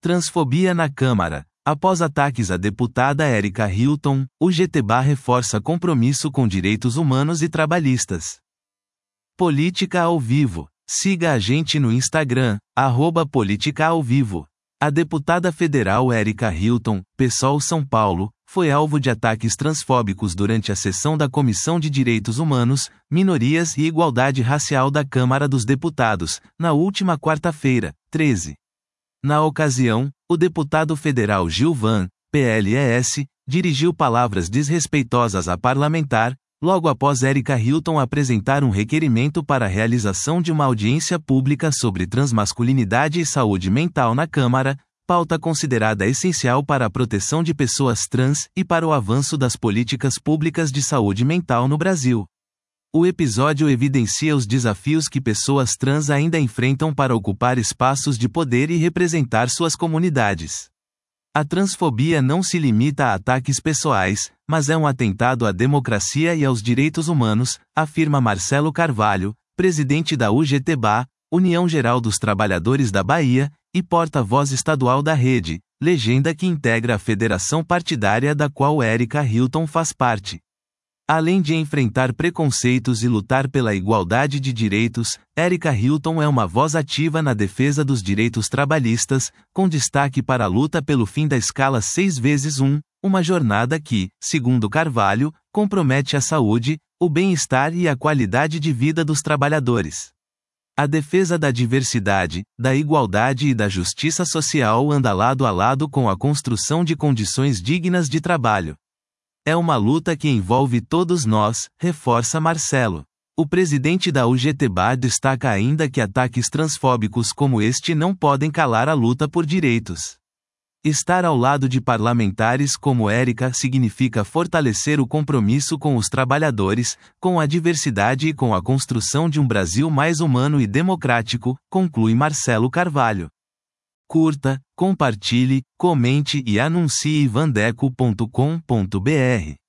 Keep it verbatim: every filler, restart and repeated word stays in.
Transfobia na Câmara. Após ataques à deputada Érica Hilton, o G T B A reforça compromisso com direitos humanos e trabalhistas. Política ao Vivo. Siga a gente no Instagram, arroba Política ao Vivo. A deputada federal Érica Hilton, PSOL São Paulo, foi alvo de ataques transfóbicos durante a sessão da Comissão de Direitos Humanos, Minorias e Igualdade Racial da Câmara dos Deputados, na última quarta-feira, treze. Na ocasião, o deputado federal Gilvan, P L E S, dirigiu palavras desrespeitosas à parlamentar, logo após Érica Hilton apresentar um requerimento para a realização de uma audiência pública sobre transmasculinidade e saúde mental na Câmara, pauta considerada essencial para a proteção de pessoas trans e para o avanço das políticas públicas de saúde mental no Brasil. O episódio evidencia os desafios que pessoas trans ainda enfrentam para ocupar espaços de poder e representar suas comunidades. A transfobia não se limita a ataques pessoais, mas é um atentado à democracia e aos direitos humanos, afirma Marcelo Carvalho, presidente da U G T B A, União Geral dos Trabalhadores da Bahia, e porta-voz estadual da Rede, legenda que integra a federação partidária da qual Érica Hilton faz parte. Além de enfrentar preconceitos e lutar pela igualdade de direitos, Érica Hilton é uma voz ativa na defesa dos direitos trabalhistas, com destaque para a luta pelo fim da escala seis vezes um, uma jornada que, segundo Carvalho, compromete a saúde, o bem-estar e a qualidade de vida dos trabalhadores. A defesa da diversidade, da igualdade e da justiça social anda lado a lado com a construção de condições dignas de trabalho. É uma luta que envolve todos nós, reforça Marcelo. O presidente da U G T B A destaca ainda que ataques transfóbicos como este não podem calar a luta por direitos. Estar ao lado de parlamentares como Érica significa fortalecer o compromisso com os trabalhadores, com a diversidade e com a construção de um Brasil mais humano e democrático, conclui Marcelo Carvalho. Curta, compartilhe, comente e anuncie vandeco ponto com ponto br.